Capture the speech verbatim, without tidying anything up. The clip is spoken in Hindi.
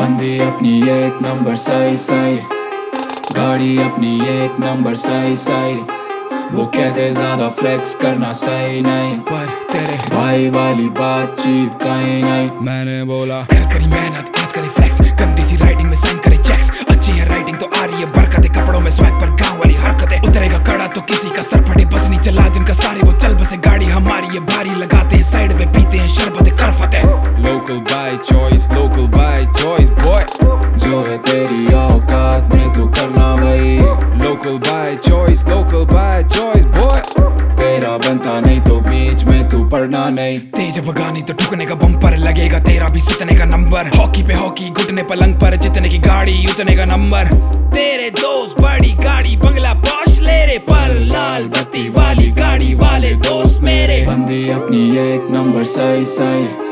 बंदी अपनी एक नंबर सही सही, गाड़ी अपनी एक नंबर सही सही। वो कहते ज्यादा फ्लेक्स करना सही नहीं, पर तेरे भाई वाली बात चीप कहीं नहीं। मैंने बोला कर करी मेहनत आज करे फ्लेक्स, गंदी सी राइटिंग में साइन करे चेक्स। अच्छी है राइटिंग तो आ रही है बरकतें, कपड़ों में स्वैग पर गांव वाली हरकतें। उतरेगा कड़ा तो किसी का सर फटे, बस नहीं चला जिनका सारे वो चल बसे। गाड़ी हमारी ये भारी लगाते हैं साइड पे, पीते हैं शरबत करफत है। Local by choice, local by choice boy, जो है तेरी औकात में तू करना वही। Local by choice, local by choice boy. तेरा बनता नहीं तो बीच में तू पढ़ना नहीं। तेज भगानी तो ठुकने का बम्पर, लगेगा तेरा भी सुतने का नंबर। हॉकी पे हॉकी घुटने पलंग पर, जितने की गाड़ी उतने का नंबर। तेरे दोस्त बड़ी गाड़ी बंगला पॉश ले रे, पर लाल बत्ती वाली गाड़ी वाले दोस्त मेरे। बंदी अपनी एक नंबर सही सही,